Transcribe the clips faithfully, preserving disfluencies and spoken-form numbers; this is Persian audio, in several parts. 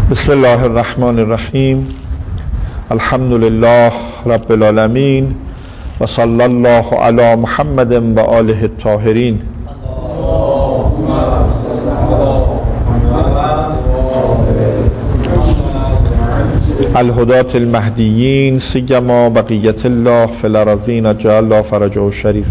بسم الله الرحمن الرحیم. الحمد لله رب العالمین و صلی الله علی محمد و آله الطاهرین. الهداة المهدیین سیما بقیت الله فی الارضین جعل الله فرجه الشریف.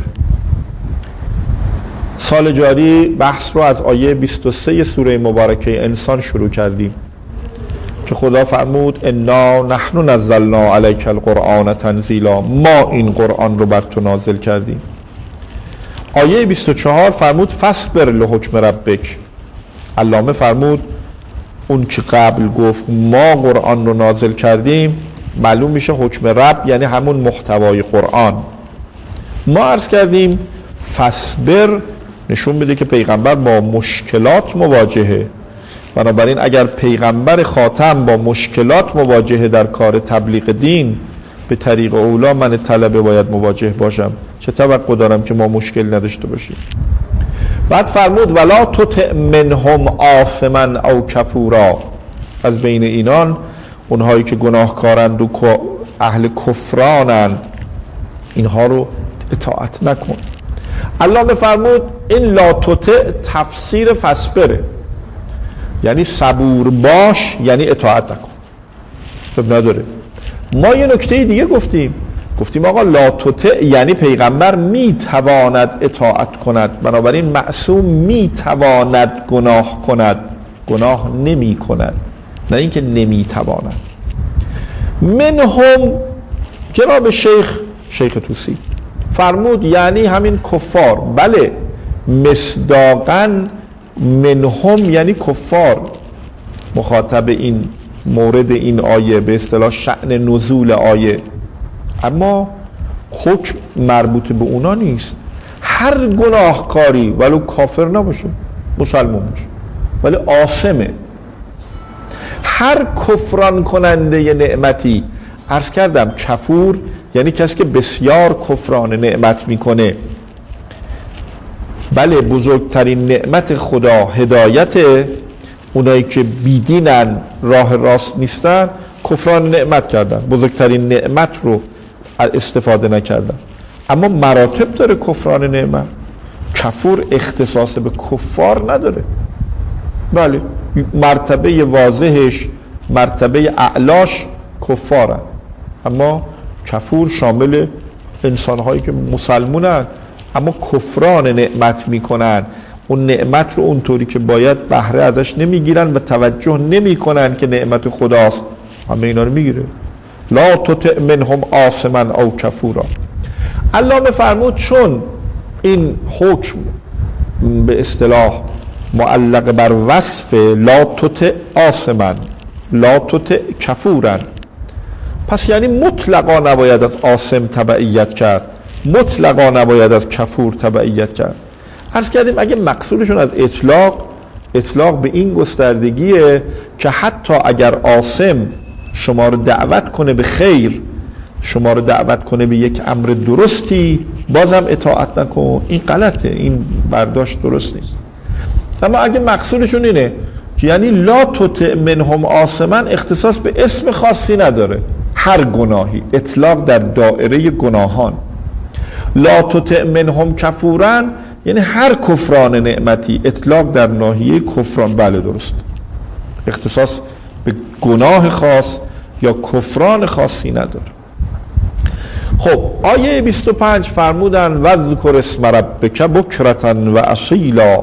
سال جاری بحث رو از آیه بیست و سه سوره مبارکه انسان شروع کردیم که خدا فرمود انا نحن نزلنا علیک القرآن تنزیلا، ما این قرآن رو بر تو نازل کردیم. آیه بیست و چهار فرمود فاصبر لحکم ربک. علامه فرمود اون که قبل گفت ما قرآن رو نازل کردیم، معلوم میشه حکم رب یعنی همون محتوای قرآن. ما عرض کردیم فاصبر نشون میده که پیغمبر با مشکلات مواجهه، بنابراین اگر پیغمبر خاتم با مشکلات مواجهه در کار تبلیغ دین، به طریق اولا من طلبه باید مواجه باشم. چه توقع دارم که ما مشکل نداشته باشیم؟ بعد فرمود ولا تطع منهم آثما او کفورا، از بین اینان اونهایی که گناهکارند و اهل کفرانند اینها رو اطاعت نکن. علامه فرمود این لا تطع تفسیر فاصبره، یعنی صبور باش یعنی اطاعت نکن. خب نداره. ما یه نکته دیگه گفتیم گفتیم آقا لا تطع یعنی پیغمبر میتواند اطاعت کند، بنابراین معصوم میتواند گناه کند، گناه نمی کند، نه اینکه نمیتواند. منهم جناب شیخ شیخ طوسی فرمود یعنی همین کفار. بله مصداقاً منهم یعنی کفار مخاطب این مورد این آیه، به اصطلاح شأن نزول آیه، اما حکم مربوط به اونا نیست. هر گناهکاری ولو کافر نباشه، مسلمان باشه ولی آثمه. هر کفران کننده ی نعمتی، عرض کردم کفور یعنی کسی که بسیار کفران نعمت میکنه. بله بزرگترین نعمت خدا هدایت، اونایی که بیدینن راه راست نیستن کفران نعمت کردن، بزرگترین نعمت رو استفاده نکردن. اما مراتب داره کفران نعمت. کفور اختصاص به کفار نداره. بله مرتبه واضحش، مرتبه اعلاش کفارن، اما کفور شامل انسانهایی که مسلمونن اما کفران نعمت میکنن، اون نعمت رو اونطوری که باید بهره ازش نمیگیرن و توجه نمیکنن که نعمت خداست. همه اینا رو میگیره. لا تطع منهم آثما او کفورا. علامه فرمود چون این حکم به اصطلاح معلق بر وصف لا تطع آثما لا تطع کفورا، پس یعنی مطلقا نباید از آثم تبعیت کرد، مطلقا نباید از کفور تبعیت کرد. عرض کردیم اگه مقصودشون از اطلاق اطلاق به این گستردگیه که حتی اگر آثم شما رو دعوت کنه به خیر، شما رو دعوت کنه به یک امر درستی، بازم اطاعت نکن، این غلطه، این برداشت درست نیست. اما اگه مقصودشون اینه که یعنی لا تطع منهم آثما اختصاص به اسم خاصی نداره، هر گناهی، اطلاق در دائره گناهان. لا تطع منهم کفورا یعنی هر کفران نعمتی، اطلاق در ناحیه کفران. بله درست، اختصاص به گناه خاص یا کفران خاصی نداره. خب آیه بیست و پنج فرمودن وذکر اسم ربک بکرة و اصیلا.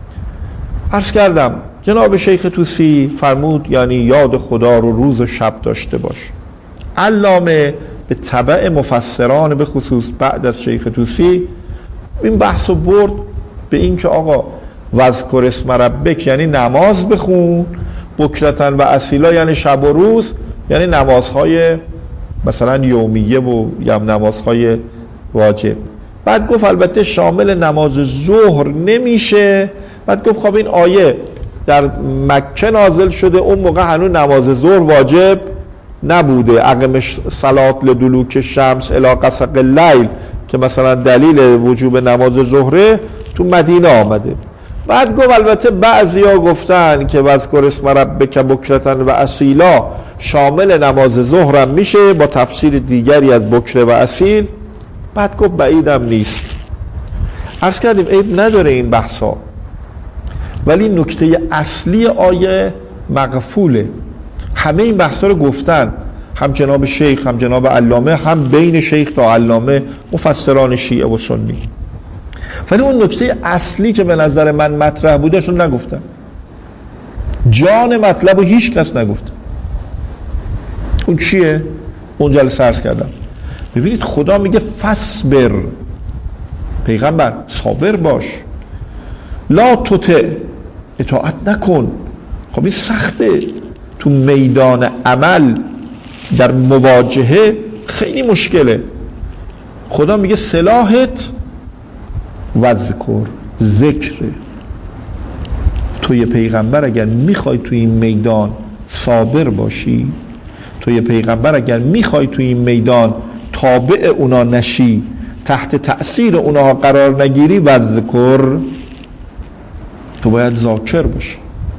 عرض کردم جناب شیخ طوسی فرمود یعنی یاد خدا رو روز و شب داشته باش. علامه به تبع مفسران به خصوص بعد از شیخ طوسی این بحث رو برد به این که آقا وذکر اسم ربک یعنی نماز بخون، بکرة و اصیلا یعنی شب و روز، یعنی نمازهای مثلا یومیه و یا نمازهای واجب. بعد گفت البته شامل نماز ظهر نمیشه. بعد گفت خب این آیه در مکه نازل شده، اون موقع هنوز نماز ظهر واجب نبوده. اقمش صلات لدلوک شمس الی غسق اللیل که مثلا دلیل وجوب نماز ظهر تو مدینه آمده. بعد گفت البته بعضیا گفتن که وذکر اسم ربک بکرة و اصیلا شامل نماز ظهرم میشه با تفسیر دیگری از بکره و اصیل. بعد گفت بعیدم نیست. عرض کردیم عیب نداره این بحثا، ولی نکته اصلی آیه مغفوله. همه این بحثا رو گفتن، هم جناب شیخ هم جناب علامه، هم بین شیخ تا علامه، مفسران شیعه و سنی، ولی اون نکته اصلی که به نظر من مطرح بودشون نگفتن. جان مطلب رو هیچ کس نگفت. اون چیه؟ اون جلسه عرض کردم. ببینید خدا میگه فصبر، پیغمبر صابر باش، لا تطع، اطاعت نکن. خب این سخته، تو میدان عمل در مواجهه خیلی مشکله. خدا میگه سلاحت وذکر، ذکره. توی پیغمبر اگر میخوای توی این میدان صابر باشی، توی پیغمبر اگر میخوای توی این میدان تابع اونا نشی، تحت تأثیر اونا قرار نگیری، وذکر، تو باید ذاکر باشی.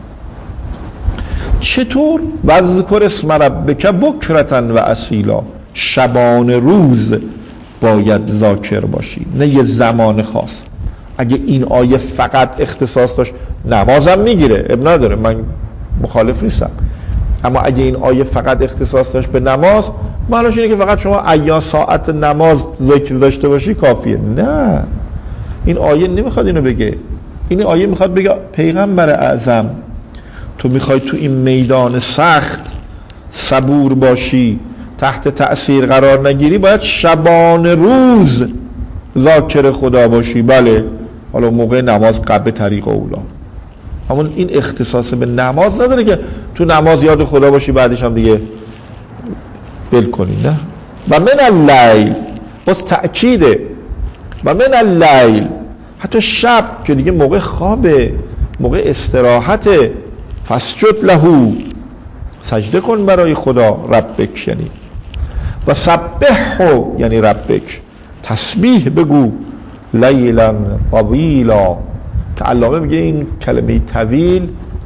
چطور؟ وذکر اسم ربک بکرة و اصیلا، شبان روز باید ذاکر باشی، نه یه زمان خاص. اگه این آیه فقط اختصاص داشت، نمازم میگیره، اب نداره، من مخالف نیستم، اما اگه این آیه فقط اختصاص داشت به نماز، معنیش اینه که فقط شما ایا ساعت نماز ذکر داشته باشی کافیه. نه، این آیه نمیخواد اینو بگه. این آیه میخواد بگه پیغمبر اعظم، تو میخوای تو این میدان سخت صبور باشی، تحت تأثیر قرار نگیری، باید شبان روز ذاکر خدا باشی. بله، حالا موقع نماز قبل طریق اولا، اما این اختصاص به نماز نداره که تو نماز یاد خدا باشی بعدش هم دیگه بل کنی. نه، و من اللیل، باز تأکیده، و من اللیل، حتی شب که دیگه موقع خوابه، موقع استراحته، فسجد لهو، سجده کن برای خدا، ربک یعنی، و سبحه یعنی ربک، تسبیح بگو، لیلا طویلا، که علامه میگه این کلمه طویل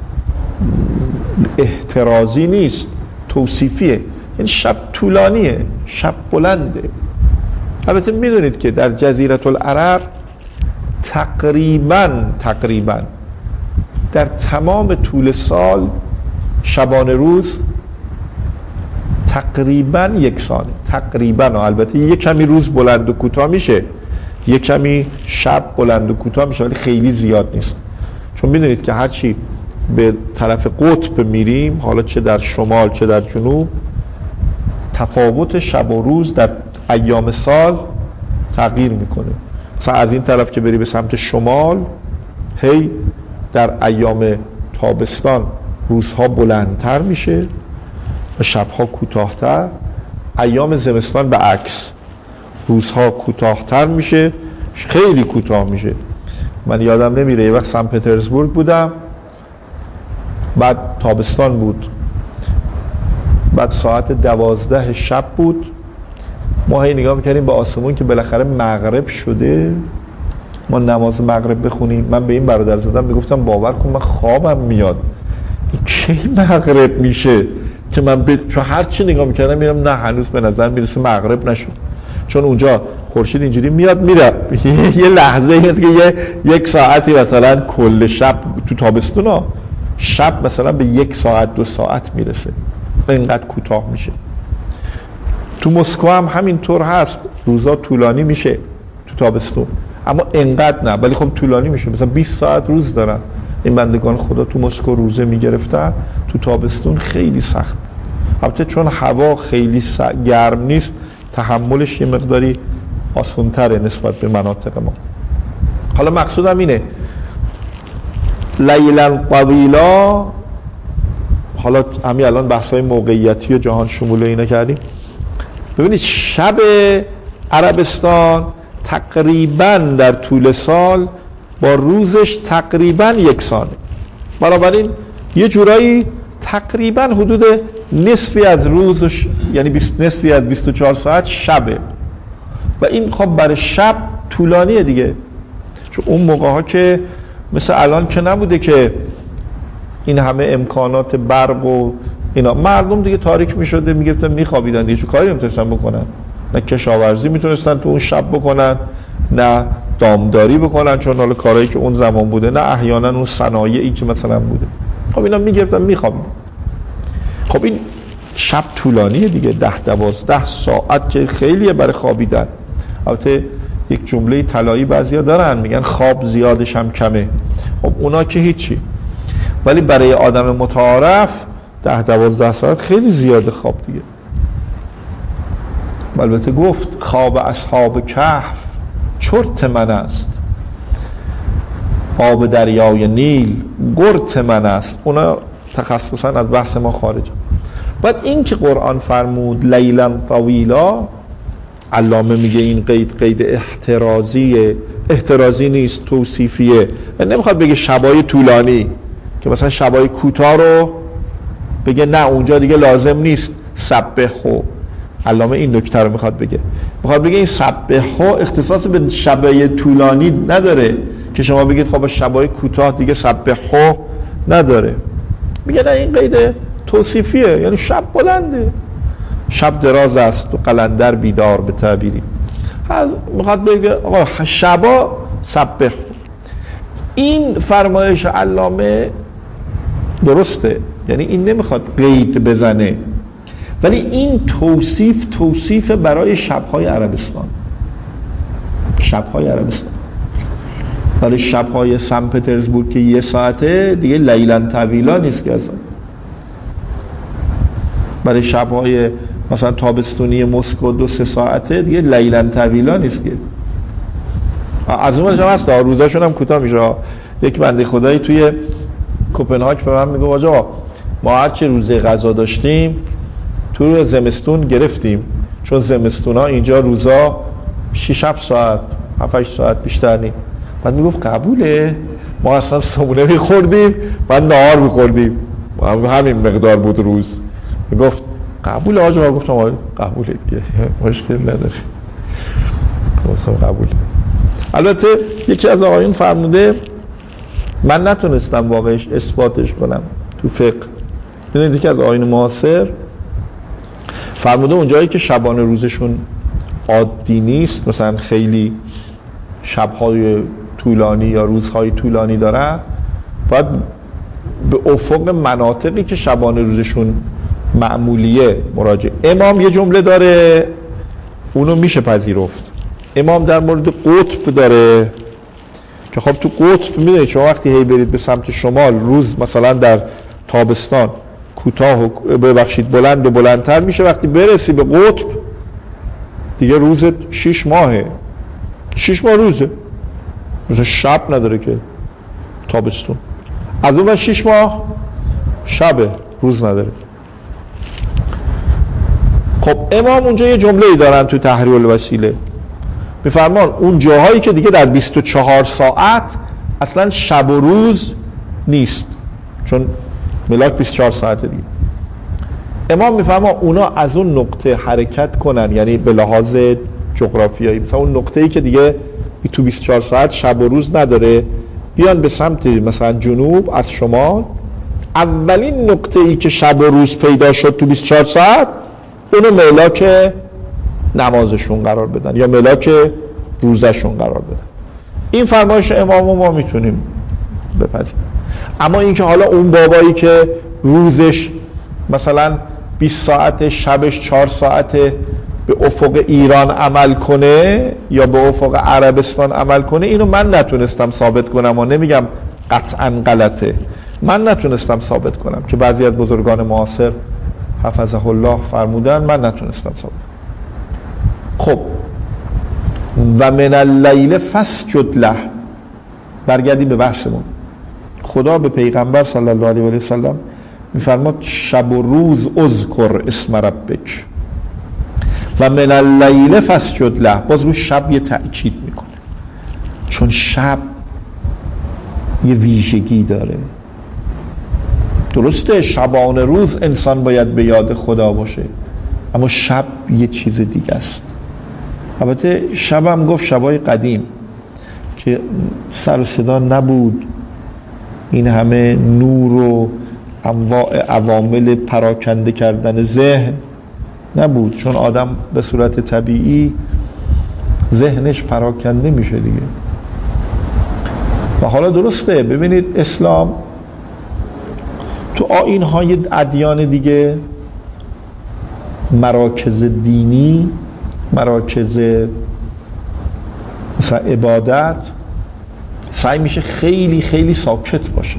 احترازی نیست، توصیفیه، یعنی شب طولانیه، شب بلنده. البته میدونید که در جزیره العرب تقریبا تقریبا در تمام طول سال شبانه روز تقریبا یکسانه، تقریبا، البته یک کمی روز بلند و کوتاه میشه، یک کمی شب بلند و کوتاه میشه، ولی خیلی زیاد نیست. چون میدونید که هرچی به طرف قطب میریم، حالا چه در شمال چه در جنوب، تفاوت شب و روز در ایام سال تغییر میکنه. مثلا از این طرف که بری به سمت شمال، هی در ایام تابستان روزها بلندتر میشه و شبها کوتاهتر. ایام زمستان به عکس، روزها کوتاهتر میشه، خیلی کوتاه میشه. من یادم نمیره، یه وقت سن پترزبورگ بودم، بعد تابستان بود، بعد ساعت دوازده شب بود، ما هی نگاه میکردیم به آسمون که بالاخره مغرب شده، ما نماز مغرب بخونیم. من به این برادر زدم میگفتم باور کن من خوابم میاد، این کی مغرب میشه که من بید... چون هر چی نگاه میکردم میرم نه هنوز به نظر میرسه مغرب نشد، چون اونجا خورشید اینجوری میاد میره. یه لحظه ای هست که یه یک ساعتی مثلا کل شب تو تابستونا شب مثلا به یک ساعت دو ساعت میرسه، اینقدر کوتاه میشه. تو مسکو هم همینطور هست، روزا طولانی میشه تو تابستون، اما اینقدر نه، ولی خب طولانی میشه، مثلا بیست ساعت روز دارن این بندگان خدا تو مسکو روزه میگرفتن. تو تابستون خیلی سخت، البته چون هوا خیلی س... گرم نیست، تحملش یه مقداری آسان‌تره نسبت به مناطق ما. حالا مقصودم اینه لیلا طویلا. حالا همین الان بحث‌های موقعیتی و جهان شمول اینا کردیم. ببینید شب عربستان تقریبا در طول سال با روزش تقریبا یکسانه، بنابراین یه جورایی تقریبا حدود نصفی از روزش، یعنی نصفی از بیست و چهار ساعت شبه، و این خب برای شب طولانیه دیگه، چون اون موقع ها که مثل الان که نبوده که این همه امکانات برق و اینا، مردم دیگه تاریک میشده میگفتن میخوابیدن دیگه، چون کاری نمیتونستن بکنن، نه کشاورزی میتونستن تو اون شب بکنن، نه دامداری بکنن، چون حالا کارهایی که اون زمان بوده، نه احیانا اون صنایعی که مثلا بوده. خب اینا میگفتن میخوابیدن. خب این شب طولانیه دیگه، ده دوازده ساعت که خیلیه برای خوابیدن. البته یک جمله طلایی بعضیا دارن میگن خواب زیادش هم کمه. خب اونا که هیچی، ولی برای آدم متعارف ده دوازده ساعت خیلی زیاده خواب دیگه. البته گفت خواب اصحاب کهف چرت من است، آب دریای نیل گرت من است. اونا تخصصا از بحث ما خارج. بعد این که قرآن فرمود لیلا طویلا، علامه میگه این قید قید احترازیه، احترازی نیست، توصیفیه. نمیخواد بگه شبای طولانی که مثلا شبای کوتاه رو بگه نه اونجا دیگه لازم نیست سبحو. علامه این نکته رو میخواد بگه، میخواد بگه این سبحو اختصاص به شبای طولانی نداره که شما بگید خب شبای کوتاه دیگه سبحو نداره. میگه نه این قید توصیفیه، یعنی شب بلنده، شب دراز است و قلندر بیدار به تعبیری. میخواد بگه آقا شبا سبح. این فرمایش علامه درسته، یعنی این نمیخواد قید بزنه، ولی این توصیف توصیف برای شبهای عربستان. شبهای عربستان برای شبهای سن پترزبورگ که یه ساعته دیگه لیلا طویلا نیست که اصلا. برای شبهای مثلا تابستونی مسکو دو سه ساعته دیگه لیلا طویلا نیست که. از اون وجه هست روزاشون هم کوتاه میشه. یک بنده خدایی توی کوپنهاگ به من میگه آقا ما هرچی روزه غذا داشتیم تو زمستون گرفتیم، چون زمستون ها اینجا روزا شش هفت ساعت هفت هشت ساعت بیشتر نیست. بعد میگفت قبوله، ما اصلا صبحونه میخوردیم بعد نهار میخوردیم، همین مقدار بود روز. میگفت قبول آجا، گفتم آره قبوله دیگه، مشکل نداره، گفتم قبوله. البته یکی از آقایون فرموده، من نتونستم واقعش اثباتش کنم تو فقه، ببینید یکی از آقایون معاصر فرموده اونجایی که شبانه روزشون عادی نیست، مثلا خیلی شبهای طولانی یا روزهای طولانی دارن، باید به افق مناطقی که شبانه روزشون معمولیه مراجعه. امام یه جمله داره اونو میشه پذیرفت. امام در مورد قطب داره که خب تو قطب میدونید شما وقتی هی برید به سمت شمال روز مثلا در تابستان کوتاه و ببخشید بلند و بلندتر میشه، وقتی برسی به قطب دیگه روزت شش ماهه، شش ماه روزه، مثلا شب نداره که تابستون، از اون شش ماه شبه، روز نداره. خب امام اونجا یه جمله‌ای دارن تو تحریر الوسیله، میفرمان اون جاهایی که دیگه در بیست و چهار ساعت اصلا شب و روز نیست، چون ملاک بیست و چهار ساعته دیگه. امام میفرما اونا از اون نقطه حرکت کنن، یعنی به لحاظ جغرافیایی مثلا اون نقطه‌ای که دیگه تو بیست و چهار ساعت شب و روز نداره بیان به سمت مثلا جنوب از شمال. اولین نقطه‌ای که شب و روز پیدا شد تو بیست و چهار ساعت اونو ملاک نمازشون قرار بدن یا ملاک روزشون قرار بدن. این فرمایش امامو ما میتونیم بپذیریم. اما اینکه حالا اون بابایی که روزش مثلا بیست ساعت شبش چهار ساعت به افق ایران عمل کنه یا به افق عربستان عمل کنه، اینو من نتونستم ثابت کنم و نمیگم قطعا غلطه، من نتونستم ثابت کنم که بعضی از بزرگان معاصر حفظه الله فرمودن، من نتونستم ثابت. خب و من اللیل فاسجد له، برگردیم به بحثمون. خدا به پیغمبر صلی الله علیه و سلم میفرماد شب و روز اذکر اسم ربک و من اللیل فاسجد له، باز رو شب یه تأکید میکنه، چون شب یه ویژگی داره. درسته شبانه روز انسان باید به یاد خدا باشه، اما شب یه چیز دیگه است. البته شب هم گفت شبای قدیم که سر و صدا نبود، این همه نور و انواع عوامل پراکنده کردن ذهن نبود، چون آدم به صورت طبیعی ذهنش پراکنده میشه دیگه. و حالا درسته، ببینید اسلام تو آیین‌های ادیان دیگه مراکز دینی، مراکز مثلا عبادت سعی میشه خیلی خیلی ساکت باشه،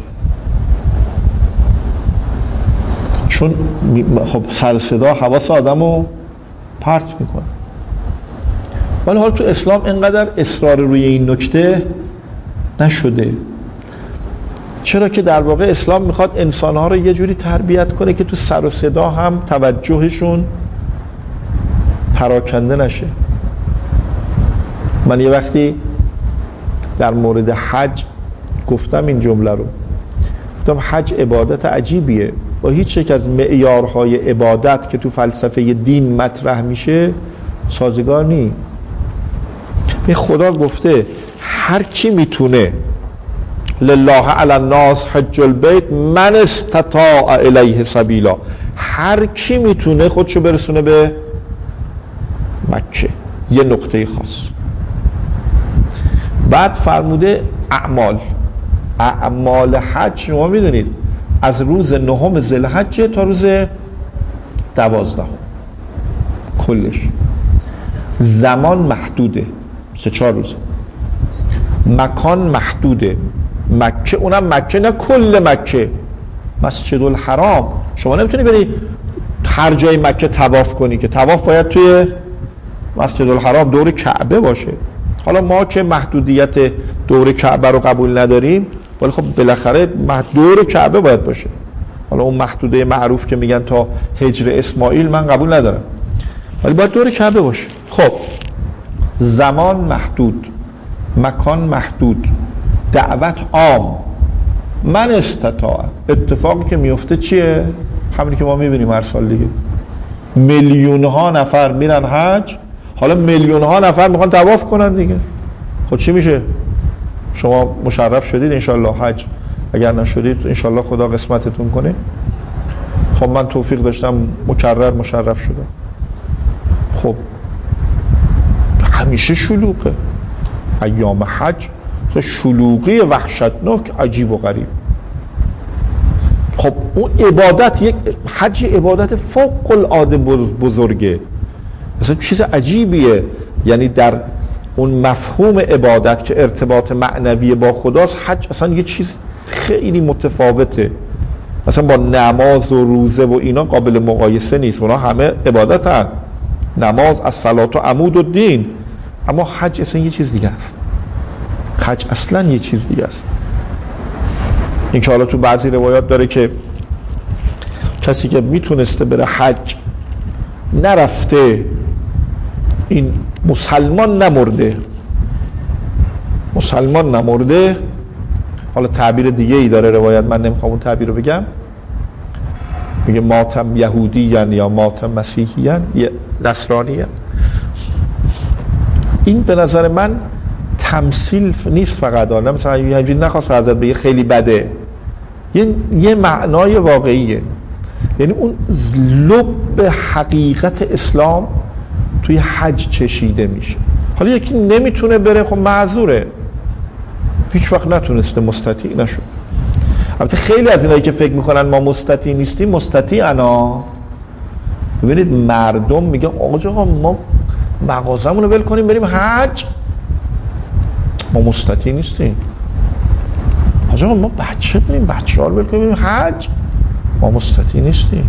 چون خب سر صدا حواس آدمو پرت میکنه. ولی حالا تو اسلام اینقدر اصرار روی این نکته نشده. چرا که در واقع اسلام میخواد انسانها رو یه جوری تربیت کنه که تو سر و صدا هم توجهشون پراکنده نشه. من یه وقتی در مورد حج گفتم این جمله رو، گفتم حج عبادت عجیبیه، با هیچ یک از معیارهای عبادت که تو فلسفه دین مطرح میشه سازگار نی. این خدا گفته هر کی میتونه لله علی الناس حج البیت من استطاع الیه سبیلا، هر کی میتونه خودشو برسونه به مکه، یه نقطه خاص. بعد فرموده اعمال اعمال حج شما میدونید از روز نهم ذوالحج تا روز دوازدهم کلش. زمان محدوده، سه چهار روز. مکان محدوده، مکه، اونم مکه نه کل مکه، مسجد الحرام. شما نمیتونی بری هر جای مکه طواف کنی، که طواف باید توی مسجد الحرام دور کعبه باشه. حالا ما که محدودیت دور کعبه رو قبول نداریم، ولی خب بالاخره دور کعبه باید باشه. حالا اون محدوده معروف که میگن تا هجر اسماعیل من قبول ندارم، ولی باید دور کعبه باشه. خب زمان محدود، مکان محدود، دعوت عام، من استطاع. اتفاقی که میفته چیه؟ همینی که ما میبینیم هر سال دیگه، میلیون ها نفر میرن حج، حالا میلیون ها نفر میخوان طواف کنن دیگه. خب چی میشه؟ شما مشرف شدید انشالله حج، اگر نشدید انشالله خدا قسمتتون کنه. خب من توفیق داشتم مکرر مشرف شدم. خب همیشه شلوغه ایام حج، شلوغی وحشتناک عجیب و غریب. خب اون عبادت، یک حج عبادت فوق العاده بزرگه، اصلا چیز عجیبیه. یعنی در اون مفهوم عبادت که ارتباط معنوی با خداست، حج اصلا یه چیز خیلی متفاوته. مثلا با نماز و روزه و اینا قابل مقایسه نیست، اونا همه عبادت هست، نماز از صلات و عمود و دین، اما حج اصلا یه چیز دیگه است. حج اصلا یه چیز دیگه است. این که حالا تو بعضی روایات داره که کسی که میتونسته بره حج نرفته، این مسلمان نمرده، مسلمان نمرده. حالا تعبیر دیگه ای داره روایت، من نمیخوام اون تعبیر رو بگم، میگه ماتم یهودیان یا ماتم مسیحیان یا نصرانیان. این به نظر من تمثیل نیست فقط، آنه مثلا همینجوری نخواست حضرت بگه خیلی بده، یه, یه معنای واقعیه. یعنی اون لب حقیقت اسلام توی حج چشیده میشه. حالا یکی نمیتونه بره، خب معذوره، هیچ وقت نتونسته، مستطیع نشد. البته خیلی از اینایی که فکر میکنن ما مستطیع نیستیم مستطیعنا. ببینید مردم میگن آقا ما مغازمون رو ول کنیم بریم حج، ما مستطیع نیستیم. آقا ما بچه داریم، بچه ها رو ول کنیم بریم حج، ما مستطیع نیستیم.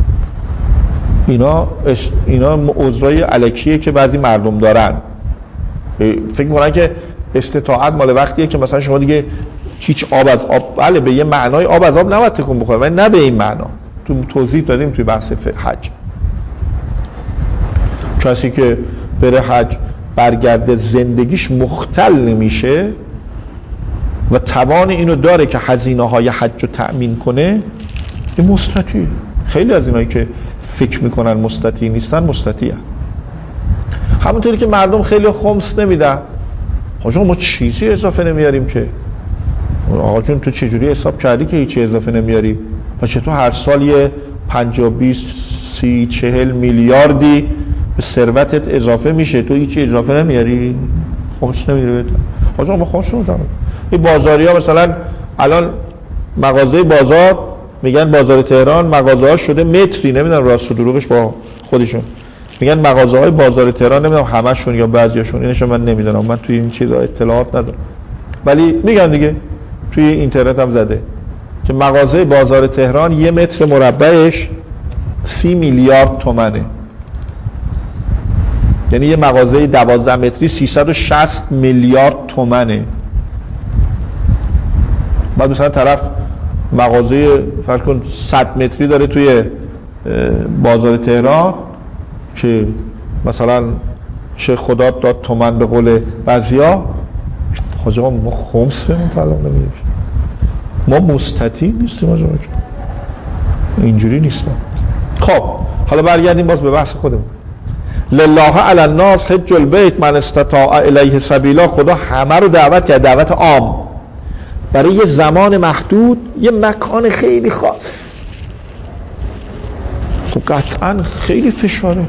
اینا اینا عذرای الکیه که بعضی مردم دارن، فکر میکنن که استطاعت مال وقتیه که مثلا شما دیگه هیچ آب از آب، بله به یه معنای آب از آب نباید تکون بخوره، ولی نه به این معنا. تو توضیح دادیم توی بحث حج، کسی که بره حج برگرده زندگیش مختل نمیشه و توان اینو داره که هزینه های حج رو تأمین کنه، این مستطیع. خیلی از اینایی که فکر میکنن مستطیع نیستن مستطیع. همونطوری که مردم خیلی خمس نمیدن، آقا ما چیزی اضافه نمیاریم که، آقا جون تو چجوری حساب کردی که هیچی اضافه نمیاری؟ و چطور هر سال یه پنجاه بیست سی چهل میلیاردی به ثروتت اضافه میشه، تو هیچی اضافه نمیاری؟ خمس نمیره بهت؟ آقا ما خمس نمیدونم. این بازاری ها مثلا الان مغازه بازار میگن بازار تهران مغازه ها شده متری، نمیدونم راست و دروغش با خودشون میگن مغازه های بازار تهران، نمیدونم همشون یا بعضیاشون، اینش من نمیدونم، من توی این چیزا اطلاعات ندارم، ولی میگن دیگه توی اینترنت هم زده که مغازه بازار تهران یه متر مربعش سی میلیارد تومنه. یعنی یه مغازه دوازده متری سیصد و شصت میلیارد تومنه. بعد مثلا طرف مغازه فرض کن صد متری داره توی بازار تهران که مثلا چه خدا داد تومن به قول بعضیا، حاجی ما خمسمون طلاق نمیدیم، ما مستطیع نیستیم حاجی، اینجوری نیستم. خب حالا برگردیم باز به بحث خودمون. لله علی الناس حج البیت من استطاع الیه سبیلا. خدا همه رو دعوت کرد، دعوت عام برای یه زمان محدود، یه مکان خیلی خاص. خب قطعا خیلی فشاره.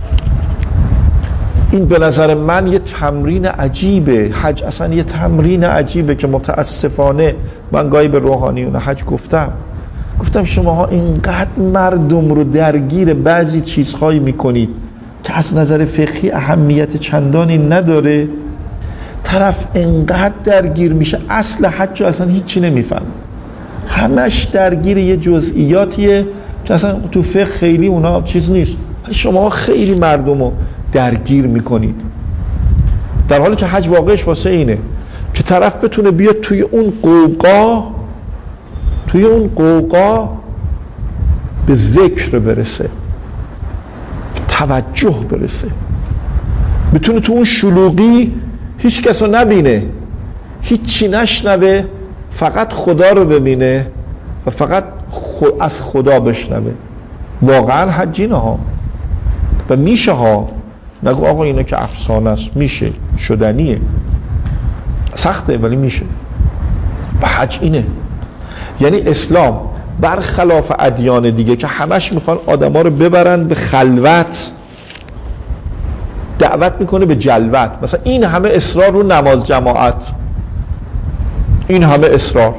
این به نظر من یه تمرین عجیبه. حج اصلا یه تمرین عجیبه که متاسفانه من گاهی به روحانیون حج گفتم گفتم شماها اینقدر مردم رو درگیر بعضی چیزهایی میکنید که از نظر فقهی اهمیت چندانی نداره، طرف اینقدر درگیر میشه اصل حج اصلا هیچی نمیفهم، همش درگیر یه جزئیاتیه که اصلا تو فقه خیلی اونا چیز نیست. شما خیلی مردم رو درگیر میکنید، در حالی که حج واقعش واسه اینه که طرف بتونه بیاد توی اون قوقا توی اون قوقا به ذکر برسه، به توجه برسه، بتونه تو اون شلوغی هیچ کس رو نبینه، هیچی نشنوه، فقط خدا رو ببینه و فقط خود از خدا بشنوه. واقعا حج اینه ها و میشه ها، نگو آقا اینه که افسانه است، میشه، شدنیه، سخته ولی میشه. و حج اینه، یعنی اسلام برخلاف ادیان دیگه که همش میخوان آدما رو ببرن به خلوت، دعوت میکنه به جلوت. مثلا این همه اصرار رو نماز جماعت، این همه اصرار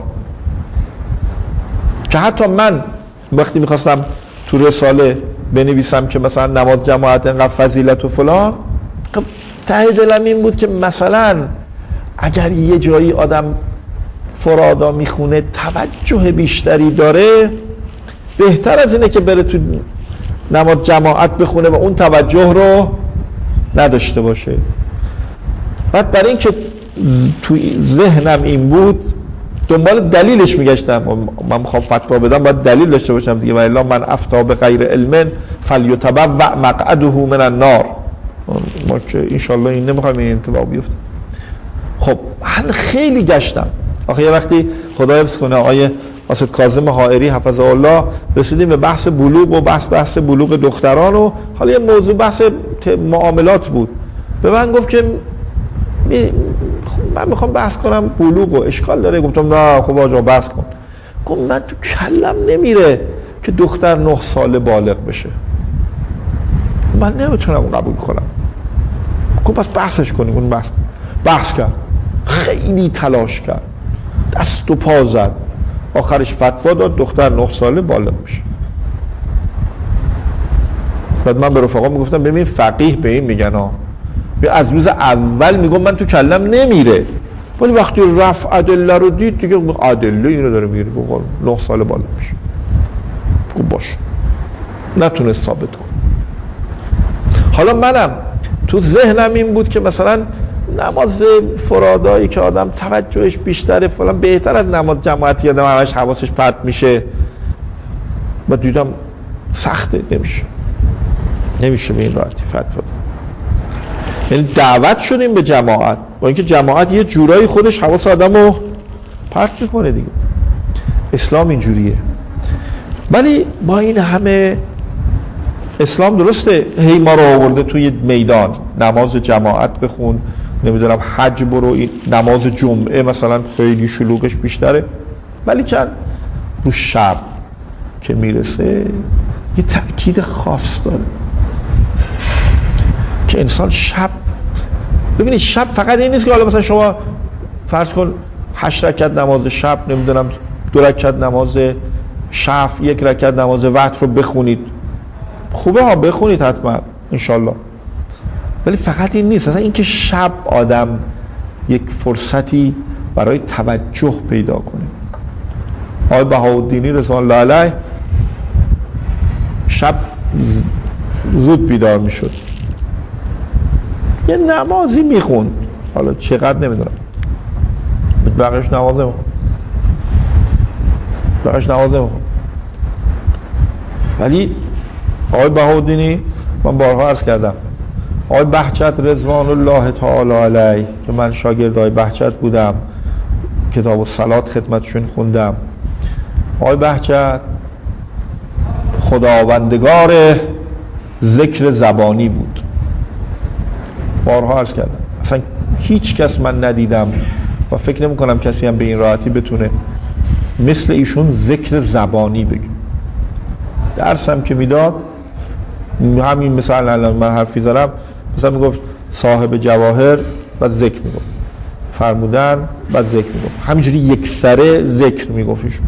که حتی من وقتی میخواستم تو رساله بنویسم که مثلا نماز جماعت انقدر فضیلت و فلان، ته دلم این بود که مثلا اگر یه جایی آدم فرادا میخونه توجه بیشتری داره، بهتر از اینه که بره تو نماز جماعت بخونه و اون توجه رو نداشته باشه. بعد برای اینکه تو ذهنم این بود دنبال دلیلش میگشتم، من میخوام فتوا بدم باید دلیل داشته باشم دیگه، و الا من افتا به غیر علم فلیتبوأ مقعده من النار. ما که انشالله این نمیخوایم این انتباه بیفته. خب من خیلی گشتم. آخه یه وقتی خدا حفظ کنه آقای قاصد کاظم حائری حفظه الله رسیدیم به بحث بلوغ و بحث بحث بلوغ دختران و حالا یه موضوع بحث معاملات بود. به من گفت که می من میخوام بحث کنم بلوغ و اشکال داره. گفتم نه خب آجا بحث کن. گفت من تو کلم نمیره که دختر نه ساله بالغ بشه، من نمیتونم قبول کنم. گفت پس بحثش کنیم. اون بحث بحث کرد، خیلی تلاش کرد، دست و پا زد، آخرش فتوا داد دختر نه ساله بالغ بشه. بعد من به رفقا میگفتم ببین فقیه به این میگن ها، از روز اول میگم من تو کلم نمیره، ولی وقتی رفع ادله رو دید دیگه ادله اینو داره میگه بگم نه ساله بالغ بشه. گفت باشه، نتونست ثابت کن. حالا منم تو ذهنم این بود که مثلا نماز فرادایی که آدم توجهش بیشتره فلان بهتر از نماز جماعتی آدم همش حواسش پرت میشه. و دیدم سخته، نمیشه نمیشه به این راحتی فتوا. یعنی دعوت شدیم به جماعت، با اینکه جماعت یه جورایی خودش حواس آدمو پرت میکنه دیگه. اسلام اینجوریه. ولی با این همه اسلام درسته هی ما رو آورده توی میدان نماز جماعت بخون، نمیدونم حج برو، این نماز جمعه مثلا خیلی شلوغش بیشتره، ولی که رو شب که میرسه یه تأکید خاص داره که انسان شب، ببینید شب فقط این نیست که حالا مثلا شما فرض کن هشت رکعت نماز شب، نمیدونم دو رکعت نماز شفع، یک رکعت نماز وتر رو بخونید، خوبه ها بخونید حتما انشالله، ولی فقط این نیست. اصلا این که شب آدم یک فرصتی برای توجه پیدا کنه. آقای بهاءالدینی رضوان الله علیه شب زود بیدار میشد، یه نمازی میخوند، حالا چقدر نمیدونم، بقیش نماز نمیخوند بقیش نماز نمیخوند ولی آقای بهاءالدینی، من بارها عرض کردم، آقای بهجت رضوان الله تعالی علیه که من شاگرد آقای بهجت بودم، کتاب الصلات خدمتشون خوندم، آقای بهجت خداوندگار ذکر زبانی بود. بارها عرض کردم اصلا هیچ کس من ندیدم و فکر نمی کنم کسی هم به این راحتی بتونه مثل ایشون ذکر زبانی بگه. درسم که میداد همین، مثلا الان من حرفی زدم، مثلا میگفت صاحب جواهر بعد ذکر میگفت، فرمودن بعد ذکر میگفت، همینجوری یک سره ذکر میگفت ایشون.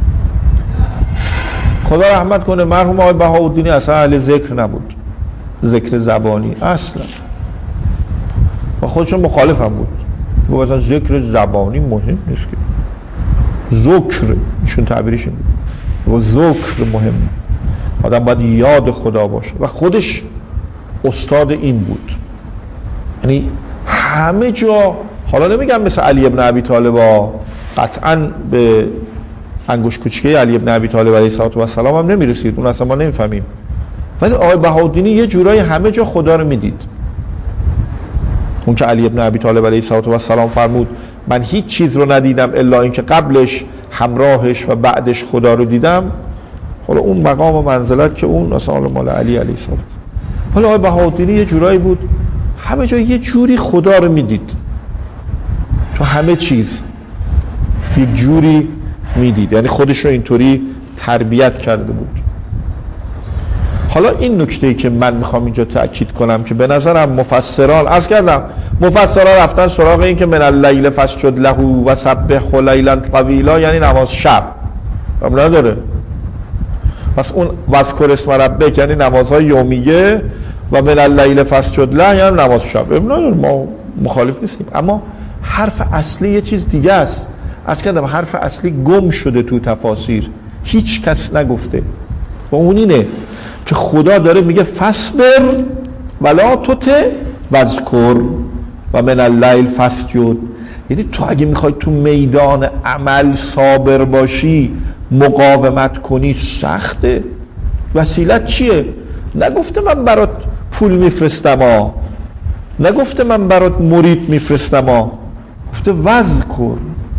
خدا رحمت کنه مرحوم آقای بهاءالدینی اصلا اهل ذکر نبود، ذکر زبانی اصلا، و خودشون مخالف هم بود، گفت اصلا ذکر زبانی مهم نیست که ذکر، ایشون تعبیرش این بود، ذکر مهم، آدم باید یاد خدا باشه و خودش استاد این بود. یعنی همه جا، حالا نمیگم مثل علی ابن ابی طالب، قطعا به انگوش کوچیکه علی ابن ابی طالب علیه السلام هم نمیرسید، اون اصلا ما نمیفهمیم، ولی آقای بهاءالدینی یه جورایی همه جا خدا رو میدید. اون که علی ابن ابی طالب علیه السلام فرمود من هیچ چیز رو ندیدم الا اینکه قبلش، همراهش و بعدش خدا رو دیدم، حالا اون مقام و منزلت که اون اصلا مال علی علیه السلام. حالا آقای بهاءالدینی یه جورایی بود همه جا یه جوری خدا رو میدید، تو همه چیز یه جوری میدید، یعنی خودش رو اینطوری تربیت کرده بود. حالا این نکته‌ای که من میخوام اینجا تأکید کنم که به نظرم مفسران، عرض کردم مفسران رفتن سراغ این که من اللیل فاسجد له و سبح لیلا طویلا، یعنی نماز شب، هم نداره. پس اون واذکر اسم ربک یعنی نمازهای یومیه و من اللیل فاسجد له یعنی نماز شب، هم نداره، ما مخالف نیستیم، اما حرف اصلی یه چیز دیگه است. عرض کردم حرف اصلی گم شده تو تفاسیر، هیچ کس نگفته و اون اینه که خدا داره میگه فصبر ولا تطع واذکر و من اللیل فاسجد. یعنی تو اگه میخوای تو میدان عمل صابر باشی، مقاومت کنی، سخته. وسیلت چیه؟ نگفته من برات پول میفرستم ها، نگفته من برات مرید میفرستم ها، گفته واذکر،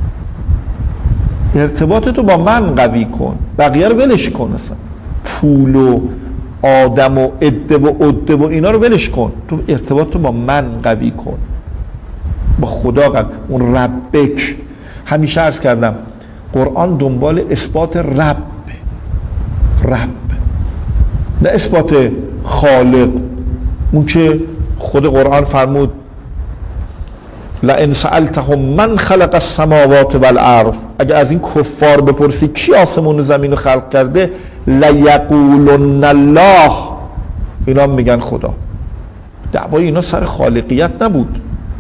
ارتباطتو با من قوی کن، بقیه رو ولش کن، اصلا پول و آدم و عده و عده و اینا رو ولش کن، تو ارتباطتو با من قوی کن، با خدا قوی. اون ربک، همیشه عرض کردم قرآن دنبال اثبات رب، رب نه اثبات خالق. اون که خود قرآن فرمود لئن سألتهم من خلق السماوات والارض، اگه از این کفار بپرسی کی آسمون و زمین رو خلق کرده، لیقولن الله، اینا میگن خدا. دعوای اینا سر خالقیت نبود،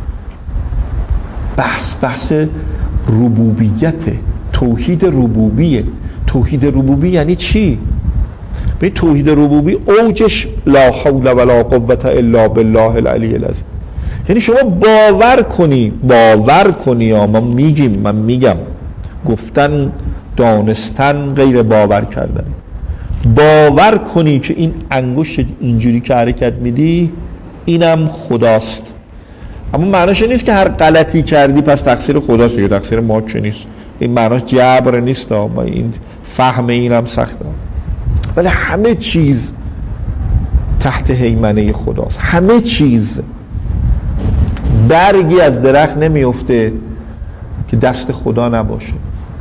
بحث بحث ربوبیت، توحید ربوبیه. توحید ربوبی یعنی چی؟ به توحید ربوبی اوجش لا حول ولا قوة الا بالله العلی العظیم، یعنی شما باور کنی، باور کنی یا ما میگیم، من میگم، گفتن دانستن غیر باور کردن، باور کنی که این انگشت اینجوری که حرکت میدی اینم خداست. اما معناش نیست که هر غلطی کردی پس تقصیر خداست، یا تقصیر ما که نیست، این معناش جبر نیست، ما این فهم اینم سخته، ولی همه چیز تحت هیمنه خداست، همه چیز برگی از درخت نمیفته که دست خدا نباشه.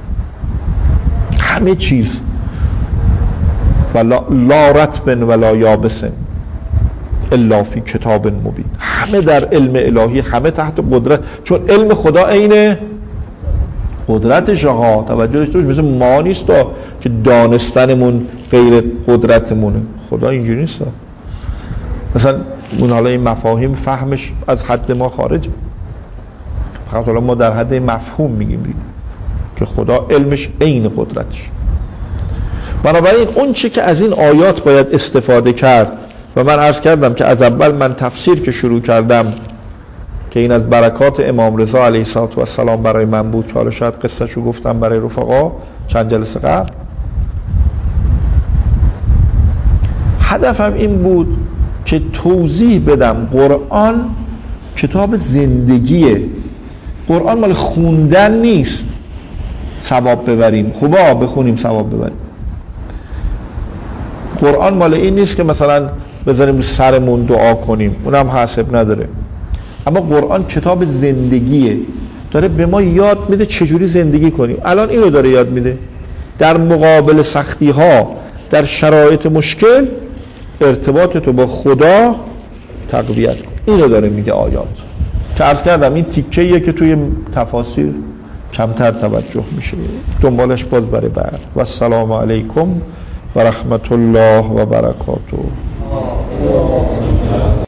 همه چیز ولا لا رطب ولا یابس الا فی کتاب مبین، همه در علم الهی، همه تحت قدرت، چون علم خدا عین قدرتش. ها توجه داشته باش، مثل ما نیست که دانستنمون غیر قدرتمونه. خدا اینجوری نیست. مثلا اون حالا این مفاهیم فهمش از حد ما خارجه، فقط حالا ما در حد مفهوم میگیم بید. که خدا علمش عین قدرتش. بنابراین اون چی که از این آیات باید استفاده کرد، و من عرض کردم که از اول من تفسیر که شروع کردم که این از برکات امام رضا علیه السلام برای من بود، که حالا شاید قصه‌شو گفتم برای رفقا چند جلسه قبل. هدفم این بود که توضیح بدم قرآن کتاب زندگیه. قرآن مال خوندن نیست ثواب ببریم، خوبا بخونیم ثواب ببریم. قرآن مال این نیست که مثلا بذاریم سرمون دعا کنیم، اونم حساب نداره. اما قرآن کتاب زندگیه، داره به ما یاد میده چجوری زندگی کنیم. الان اینو داره یاد میده، در مقابل سختی ها، در شرایط مشکل، ارتباط تو با خدا تقویت کن. اینو داره میگه آیات، که عرض کردم این تیکه‌ایه که توی تفاسیر کمتر توجه میشه. دنبالش باز برای بعد. و السلام علیکم و رحمت الله و برکاته.